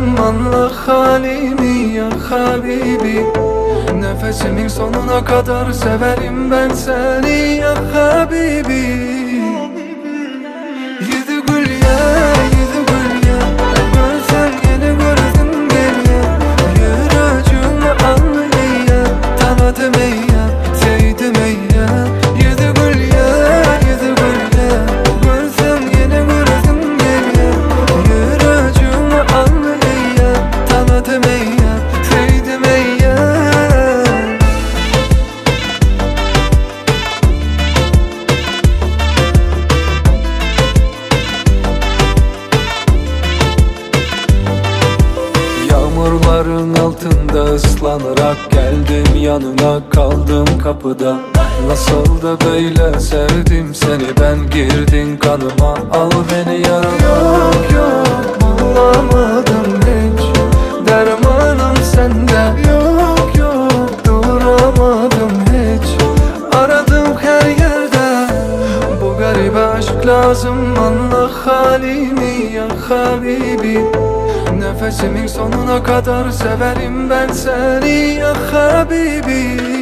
lazım, anla halimi ya habibi. Nefesimin sonuna kadar severim ben seni ya habibi. Yedi gül ya, yedi gül ya, görsen yeni gördüm gel ya. Yüreğimi al ya, tanıdım ya, sevdim ya. Yedi gül ya, yedi gül ya, görsen yeni gördüm gel ya. Yüreğimi al ya, tanıdım ya, sevdim ya. Yağmurların altında ıslanarak geldim yanına, kaldım kapıda. Nasıl da böyle sevdim seni ben, girdin kanıma, al beni yanına. Yok yok bulamadım hiç, dermanım sende. Yok yok duramadım hiç, aradım her yerde. Bu garibe aşk lazım, anla halimi ya habibi. Nefesimin sonuna kadar severim ben seni ya habibi.